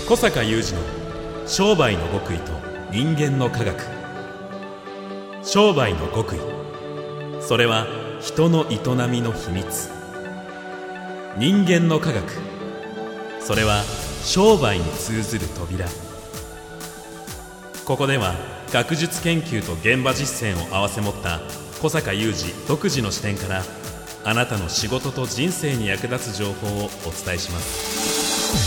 小坂雄二の商売の極意と人間の科学。商売の極意、それは人の営みの秘密。人間の科学、それは商売に通ずる扉。ここでは学術研究と現場実践を併せ持った小坂雄二独自の視点から、あなたの仕事と人生に役立つ情報をお伝えします。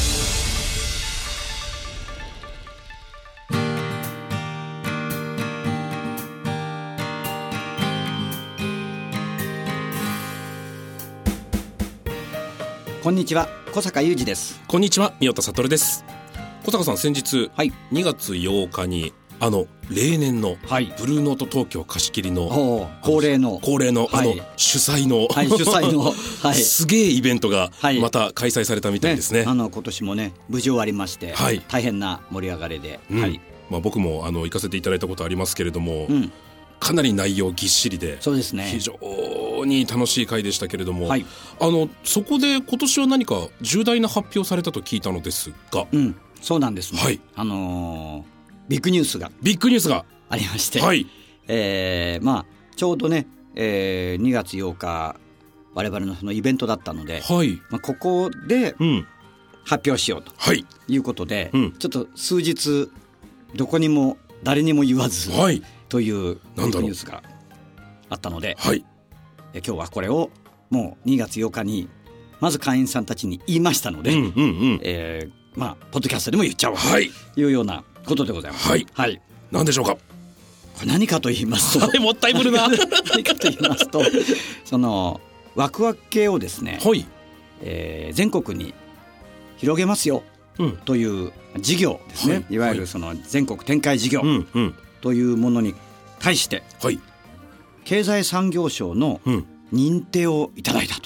こんにちは、小坂雄二です。 こんにちは、宮田悟です。小坂さん、先日、 はい、 2月8日に例年のブルーノート東京貸し切りの、 恒例のはい、主催の、 はい、主催の、 はい、すげえイベントがまた開催されたみたいですね。 今年もね、無事終わりまして、はい、大変な盛り上がりで、 はい、僕も行かせていただいたことありますけれども、かなり内容ぎっしりで、 そうですね、 非常に楽しい会でしたけれども、 はい、 そこで今年は何か重大な発表されたと聞いたのですが、 そうなんですね、 はい、 ビッグニュースがありまして、 はい、 ちょうどね、2月8日我々のそのイベントだったので、 はい、 ここで発表しようということで、ちょっと数日どこにも誰にも言わず、はい、というビッグニュースがあったので、はい、今日はこれをもう2月8日にまず会員さんたちに言いましたので、ポッドキャストでも言っちゃおうというようなことでございます。 はい、はい、何でしょうか。 これ何かと言いますと、 もったいぶるな何かと言いますと、そのワクワク系をですね、はい、全国に広げますよ、という事業ですね、いわゆるその全国展開事業というものに対して、経済産業省の認定をいただいたと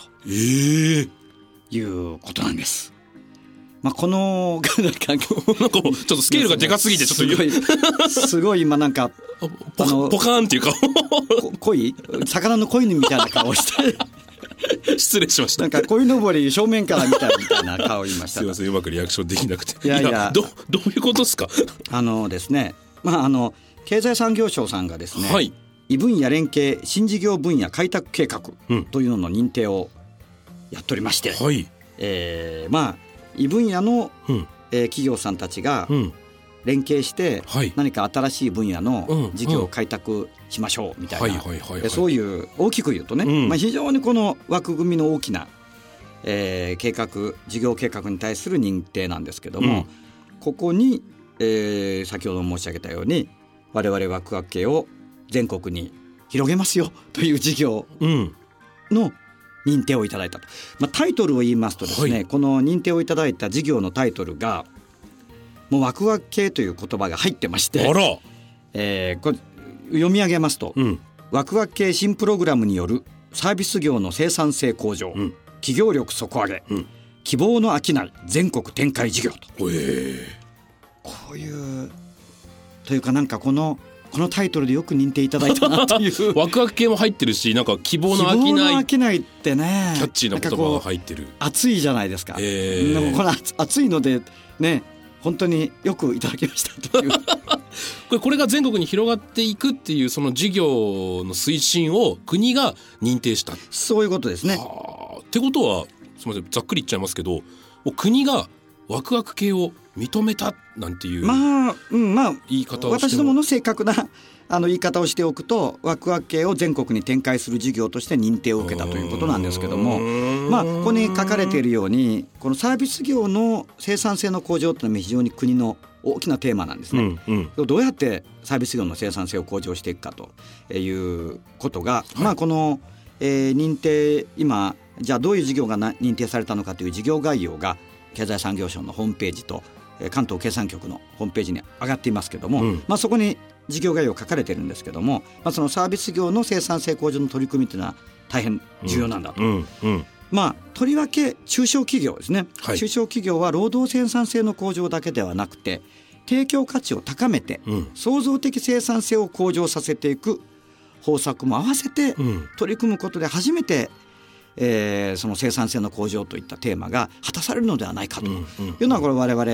いうことなんです。このなんかちょっとスケールがでかすぎて、ちょっとすごい今なんかポカーンっていうか魚の鯉みたいな顔をして失礼しました。 なんか鯉のぼり正面から見たみたいな顔を言いました。 すいません、うまくリアクションできなくて。 いやどういうことですか。 ですね、経済産業省さんがですね、 はい、 異分野連携新事業分野開拓計画というのの認定をやっておりまして、 はい、 異分野の、企業さんたちが連携して何か新しい分野の事業を開拓しましょうみたいな、そういう大きく言うとね、非常にこの枠組みの大きな、事業計画に対する認定なんですけども、ここに、先ほど申し上げたように我々ワクワク系を全国に広げますよという事業の認定をいただいたと。タイトルを言いますとですね、この認定をいただいた事業のタイトルがもうワクワク系という言葉が入ってまして、これ読み上げますと、ワクワク系新プログラムによるサービス業の生産性向上、企業力底上げ、希望の商い全国展開事業と、こういうというか、なんかこのタイトルでよく認定いただいたなというワクワク系も入ってるし、なんか希望の商いってね、 キャッチーな言葉が入ってる。 熱いじゃないですか。でもこの熱いのでね、本当によくいただきましたというこれが全国に広がっていくっていうその事業の推進を国が認定した、 そういうことですね。 ってことは、すみません、ざっくり言っちゃいますけど、もう国がワクワク系を認めたなんていう言い方をして、 私どもの正確な言い方をしておくと、ワクワク系を全国に展開する事業として認定を受けたということなんですけども、ここに書かれているように、このサービス業の生産性の向上というのは非常に国の大きなテーマなんですね。どうやってサービス業の生産性を向上していくかということが、この、認定、今じゃあどういう事業が認定されたのかという事業概要が経済産業省のホームページと関東経産局のホームページに上がっていますけども、そこに事業概要書かれているんですけども、そのサービス業の生産性向上の取り組みというのは大変重要なんだと。とりわけ中小企業ですね、中小企業は労働生産性の向上だけではなくて、提供価値を高めて、創造的生産性を向上させていく方策も合わせて取り組むことで初めて、その生産性の向上といったテーマが果たされるのではないかというのは、これ我々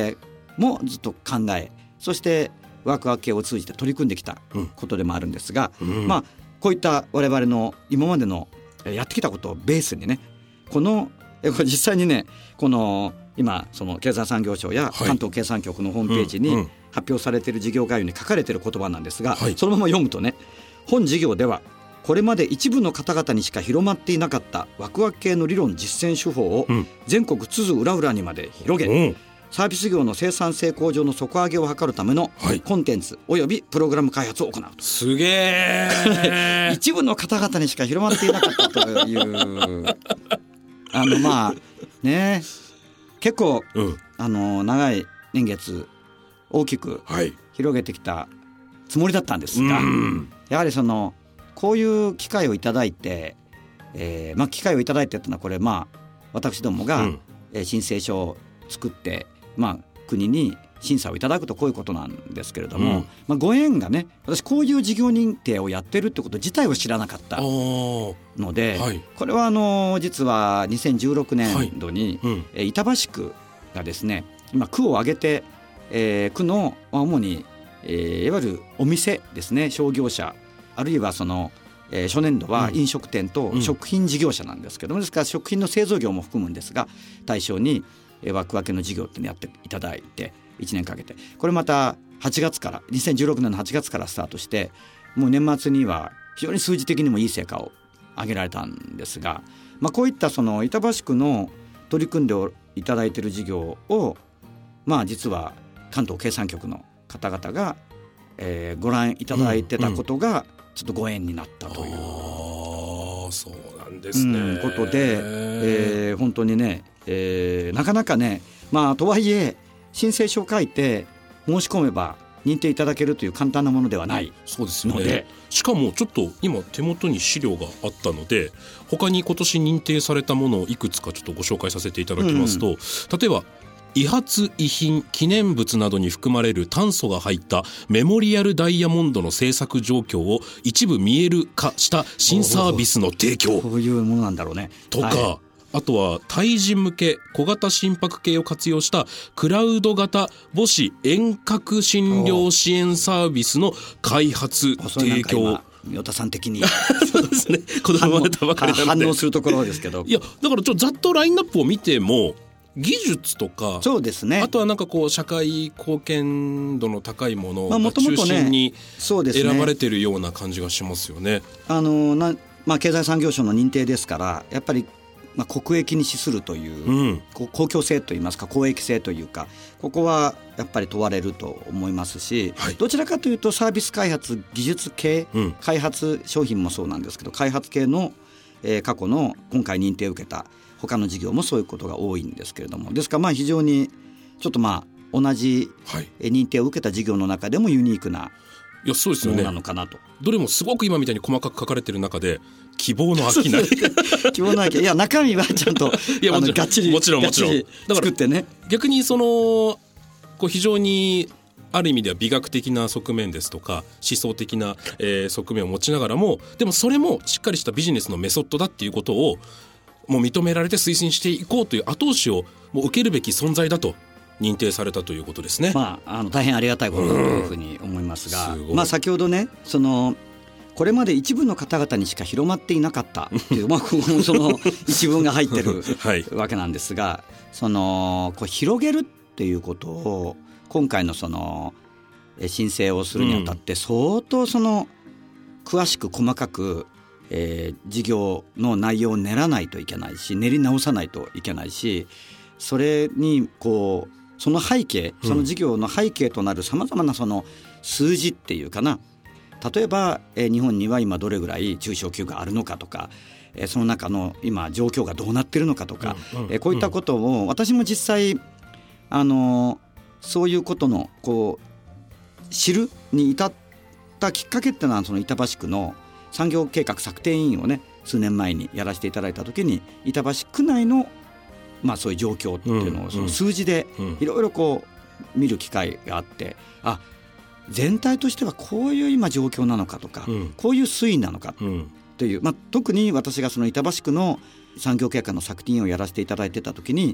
もずっと考え、そしてワクワク系を通じて取り組んできたことでもあるんですが、こういった我々の今までのやってきたことをベースにね、これ実際にね、この今その経済産業省や関東経産局のホームページに発表されている事業概要に書かれている言葉なんですが、そのまま読むとね、本事業ではこれまで一部の方々にしか広まっていなかったワクワク系の理論実践手法を全国津々浦々にまで広げ、サービス業の生産性向上の底上げを図るためのコンテンツおよびプログラム開発を行うと。 すげー一部の方々にしか広まっていなかったというね、結構、長い年月大きく広げてきたつもりだったんですが、やはりこういう機会をいただいて、機会をいただいてというのはこれ私どもが申請書を作って国に審査をいただくとこういうことなんですけれども、ご縁がね、私こういう事業認定をやってるってこと自体を知らなかったので、これは実は2016年度に板橋区がですね、今区を挙げて、区の主に、いわゆるお店ですね、商業者、あるいは初年度は飲食店と食品事業者なんですけども、ですから食品の製造業も含むんですが、対象にワクワクの事業ってやっていただいて1年かけて、これまた2016年の8月からスタートして、もう年末には非常に数字的にもいい成果を上げられたんですが、こういった板橋区の取り組んでいただいている事業を実は関東経産局の方々が、ご覧いただいてたことがちょっとご縁になったという、 そうなんですね、 ことで、本当にね、なかなかね、とはいえ申請書を書いて申し込めば認定いただけるという簡単なものではないので、 そうですよね。しかもちょっと今手元に資料があったので、他に今年認定されたものをいくつかちょっとご紹介させていただきますと、例えば遺髪遺品記念物などに含まれる炭素が入ったメモリアルダイヤモンドの製作状況を一部見える化した新サービスの提供、 こういうものなんだろうねとか、あとは対人向け小型心拍計を活用したクラウド型母子遠隔診療支援サービスの開発提供。 与田さん的にそうですね、子供生まれたばかりなので反応するところですけど、 いやだからざっとラインナップを見ても技術とか、 そうですね、 あとは社会貢献度の高いものが中心に選ばれているような感じがしますよね。 経済産業省の認定ですから、やっぱり国益に資するという、公共性といいますか公益性というか、ここはやっぱり問われると思いますし、どちらかというとサービス開発技術系、開発商品もそうなんですけど、開発系の、過去の今回認定を受けた他の事業もそういうことが多いんですけれども、ですから非常にちょっと同じ認定を受けた事業の中でもユニークなそうですよね、 なのかなと。 どれもすごく今みたいに細かく書かれている中で希望の商い希望の商い、いや中身はちゃんとがっちりもちろん作ってね。 逆に非常にある意味では美学的な側面ですとか思想的な、側面を持ちながらも、でもそれもしっかりしたビジネスのメソッドだっていうことをもう認められて推進していこうという後押しをもう受けるべき存在だと認定されたということですね。 大変ありがたいことだというふうに思いますが、先ほどね、これまで一部の方々にしか広まっていなかったっていう、その一文が入ってるわけなんですが、こう広げるっていうことを今回の申請をするにあたって相当詳しく細かく、事業の内容を練らないといけないし、練り直さないといけないし、それにその背景、その事業の背景となるさまざまな数字っていうかな、例えば、日本には今どれぐらい中小企業があるのかとか、その中の今状況がどうなってるのかとか、こういったことを私も実際そういうことの知るに至ったきっかけっていうのは、板橋区の産業計画策定委員をね、数年前にやらせていただいた時に、板橋区内のそういう状況っていうのをその数字でいろいろ見る機会があって、全体としてはこういう今状況なのかとか、こういう推移なのかという、特に私がその板橋区の産業計画の策定委員をやらせていただいてた時に、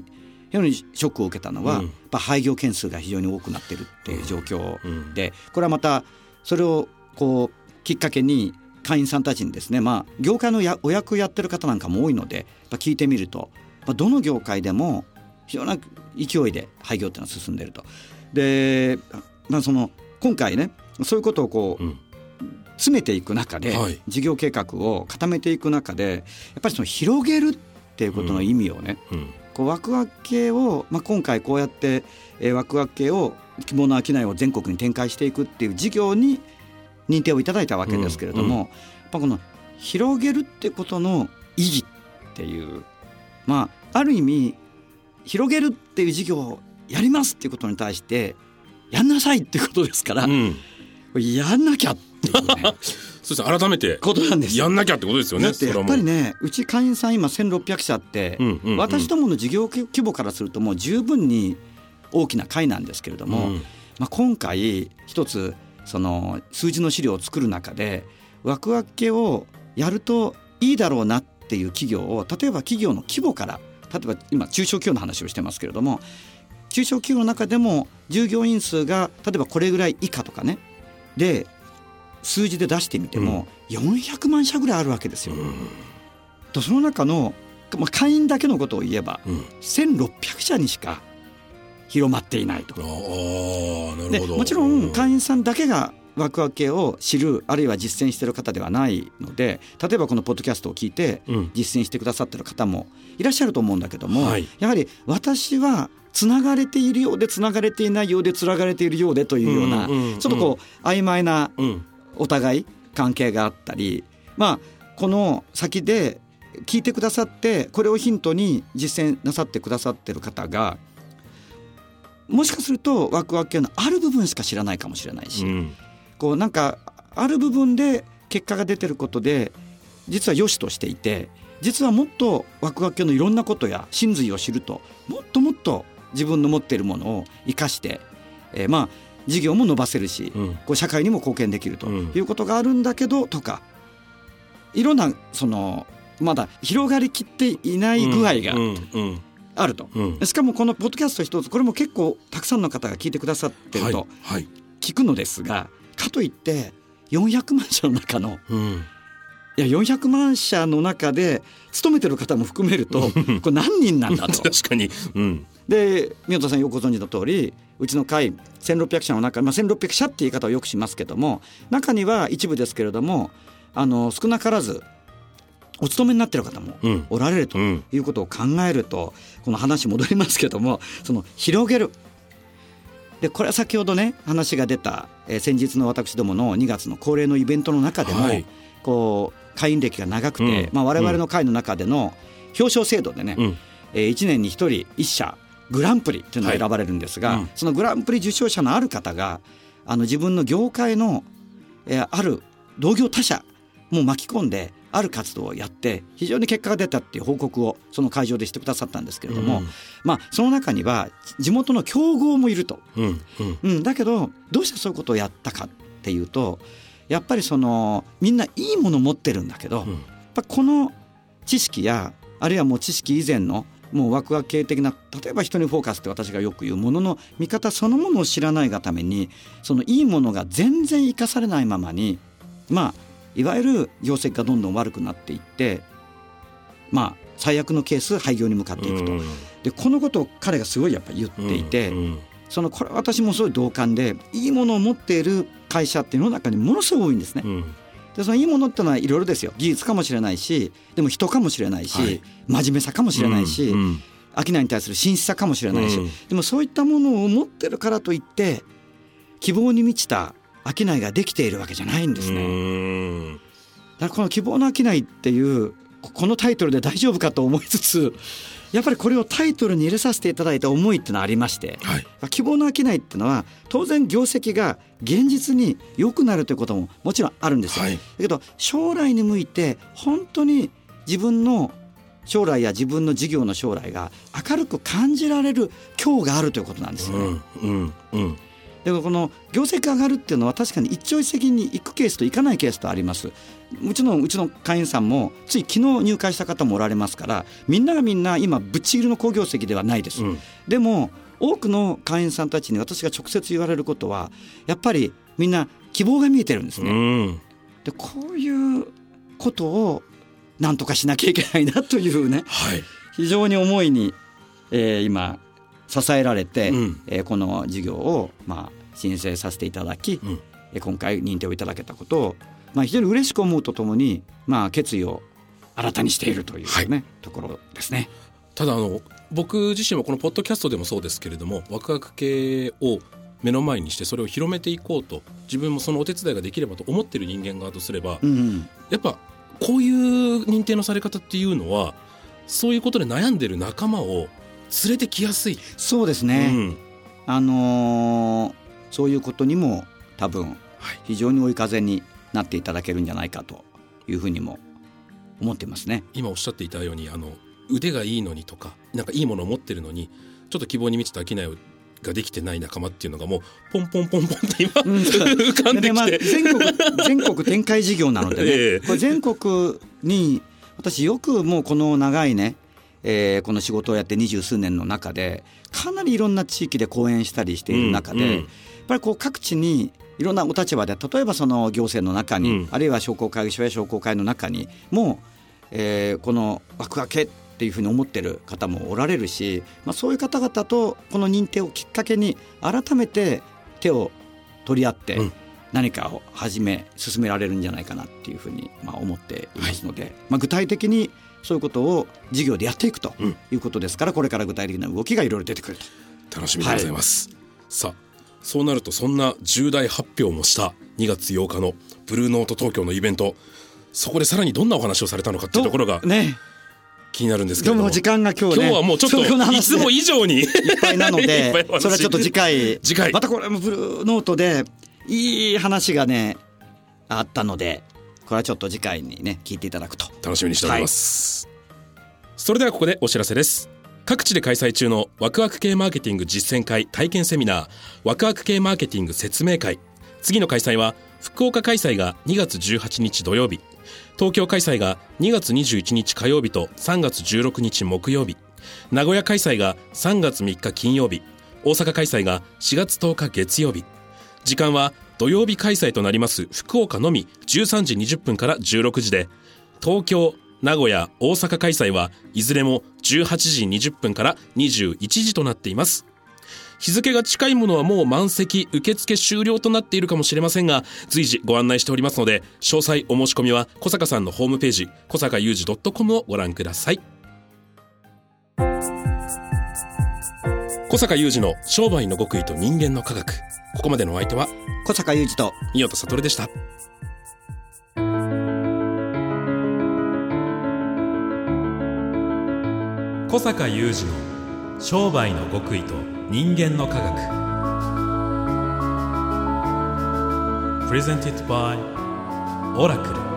非常にショックを受けたのは、やっぱ廃業件数が非常に多くなっているっていう状況で、これはまたそれをこうきっかけに会員さんたちにですね、業界のお役やってる方なんかも多いので聞いてみると、どの業界でも非常な勢いで廃業っていうのは進んでいると。で、今回ねそういうことをこう、詰めていく中で、事業計画を固めていく中で、やっぱりその広げるっていうことの意味をね、こうワクワク系を、今回こうやって、ワクワク系を希望の商いを全国に展開していくっていう事業に認定をいただいたわけですけれども、やっぱこの広げるってことの意義っていう、ある意味広げるっていう事業をやりますっていうことに対してやんなさいっていうことですから、やんなきゃっていうねそうですね、改めてことなんですよ。 やんなきゃってことですよね。 だってやっぱりね、うち会員さん今1600社って、私どもの事業規模からするともう十分に大きな会なんですけれども、今回一つその数字の資料を作る中でワクワク系をやるといいだろうなっていう企業を、例えば企業の規模から、例えば今中小企業の話をしてますけれども、中小企業の中でも従業員数が例えばこれぐらい以下とかねで数字で出してみても400万社ぐらいあるわけですよ。とその中の、会員だけのことを言えば、1600社にしか広まっていないと。 なるほど。 でもちろん会員さんだけがワクワク系を知る、あるいは実践している方ではないので、例えばこのポッドキャストを聞いて実践してくださっている方もいらっしゃると思うんだけども、やはり私はつながれているようでつながれていないようでつながれているようでというような、ちょっとこう曖昧なお互い関係があったり、この先で聞いてくださってこれをヒントに実践なさってくださっている方が、もしかするとワクワク系のある部分しか知らないかもしれないし、こうなんかある部分で結果が出てることで実は良しとしていて、実はもっとワクワク系のいろんなことや真髄を知ると、もっともっと自分の持っているものを生かして、事業も伸ばせるし、こう社会にも貢献できるということがあるんだけどとか、いろんなまだ広がりきっていない具合があると。しかもこのポッドキャスト一つ、これも結構たくさんの方が聞いてくださってると聞くのですが、かといって400万社の中の、いや400万社の中で勤めてる方も含めるとこれ何人なんだと確かに、 で宮田さんよくご存知の通り、うちの会1600社の中、1600社って言い方をよくしますけども、中には一部ですけれども少なからずお勤めになっている方もおられるということを考えると、この話戻りますけども、その広げるで、これは先ほどね話が出た、先日の私どもの2月の恒例のイベントの中でも、こう会員歴が長くて、我々の会の中での表彰制度でね、1年に1人1社グランプリというのが選ばれるんですが、そのグランプリ受賞者のある方が自分の業界の、ある同業他社も巻き込んである活動をやって非常に結果が出たっていう報告をその会場でしてくださったんですけれども、その中には地元の競合もいると、だけどどうしてそういうことをやったかっていうと、やっぱりみんないいものを持ってるんだけど、やっぱこの知識やあるいはもう知識以前のもうワクワク系的な、例えば人にフォーカスって私がよく言うものの見方そのものを知らないがために、そのいいものが全然生かされないままに、いわゆる業績がどんどん悪くなっていって、最悪のケース廃業に向かっていくと。でこのことを彼がすごいやっぱり言っていて、これ私もすごい同感で、いいものを持っている会社っていうの中にものすごい多いんですね。でそのいいものってのはいろいろですよ。技術かもしれないし、でも人かもしれないし、真面目さかもしれないし、商いに対する真摯さかもしれないし、でもそういったものを持ってるからといって希望に満ちた商いができているわけじゃないんですね。だからこの希望の商いっていうこのタイトルで大丈夫かと思いつつ、やっぱりこれをタイトルに入れさせていただいた思いっていうのはありまして、希望の商いっていうのは当然業績が現実に良くなるということももちろんあるんですよ、だけど将来に向いて本当に自分の将来や自分の事業の将来が明るく感じられる今日があるということなんですよね。 でこの業績が上がるっていうのは確かに一朝一夕に行くケースと行かないケースとあります。うちの会員さんもつい昨日入会した方もおられますから、みんながみんな今ぶっちぎりの好業績ではないです、でも多くの会員さんたちに私が直接言われることは、やっぱりみんな希望が見えてるんですね、でこういうことをなんとかしなきゃいけないなというね、非常に思いに、今支えられて、この事業を、申請させていただき、今回認定をいただけたことを、非常に嬉しく思うとともに、決意を新たにしているという、ところですね。 ただ僕自身もこのポッドキャストでもそうですけれども、ワクワク系を目の前にしてそれを広めていこうと、自分もそのお手伝いができればと思っている人間側とすれば、やっぱこういう認定のされ方っていうのは、そういうことで悩んでる仲間を連れてきやすい。 そうですね、そういうことにも多分非常に追い風になっていただけるんじゃないかというふうにも思ってますね。 今おっしゃっていたように腕がいいのにとか、なんかいいものを持ってるのにちょっと希望に満ちた商いができてない仲間っていうのがもうポンポンポンポンって今、浮かんできて、 全国展開事業なのでね、これ全国に私よくもうこの長いね、この仕事をやって20数年の中でかなりいろんな地域で講演したりしている中で、やっぱりこう各地にいろんなお立場で、例えばその行政の中に、あるいは商工会議所や商工会の中にも、このワクワク系っていうふうに思ってる方もおられるし、そういう方々とこの認定をきっかけに改めて手を取り合って何かを進められるんじゃないかなっていうふうに思っていますので、具体的にそういうことを事業でやっていくということですから、これから具体的な動きがいろいろ出てくると。 楽しみでございます、さあそうなると、そんな重大発表もした2月8日のブルーノート東京のイベント、そこでさらにどんなお話をされたのかっていうところが気になるんですけれども、 でも時間が今日はもうちょっといつも以上にいっぱいなのでそれはちょっと次回またこれもブルーノートでいい話がねあったので、これはちょっと次回にね聞いていただくと楽しみにしております、それではここでお知らせです。各地で開催中のワクワク系マーケティング実践会体験セミナー、ワクワク系マーケティング説明会、次の開催は福岡開催が2月18日土曜日、東京開催が2月21日火曜日と3月16日木曜日、名古屋開催が3月3日金曜日、大阪開催が4月10日月曜日。時間は土曜日開催となります福岡のみ13時20分から16時で、東京、名古屋、大阪開催はいずれも18時20分から21時となっています。日付が近いものはもう満席、受付終了となっているかもしれませんが、随時ご案内しておりますので、詳細お申し込みは小坂さんのホームページ小坂雄二 .com をご覧ください。小坂雄二の商売の極意と人間の科学、ここまでのお相手は小坂雄二と三代悟でした。 小坂雄二の商売の極意と人間の科学。Presented by オラクル。